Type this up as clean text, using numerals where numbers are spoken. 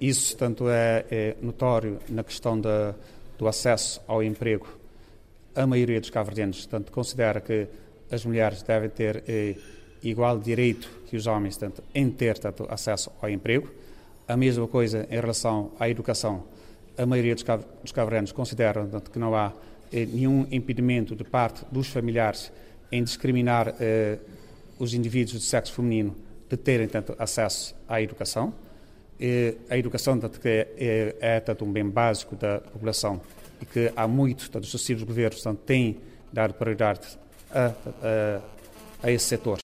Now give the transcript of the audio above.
Isso, tanto é notório na questão do acesso ao emprego. A maioria dos cabo-verdianos, tanto considera que as mulheres devem ter igual direito que os homens, tanto em ter acesso ao emprego. A mesma coisa em relação à educação. A maioria dos cabo-verdianos consideram que não há nenhum impedimento de parte dos familiares em discriminar os indivíduos de sexo feminino de terem tanto acesso à educação. A educação é um bem básico da população e que há muito, os sucessivos governos têm dado prioridade a esse setor.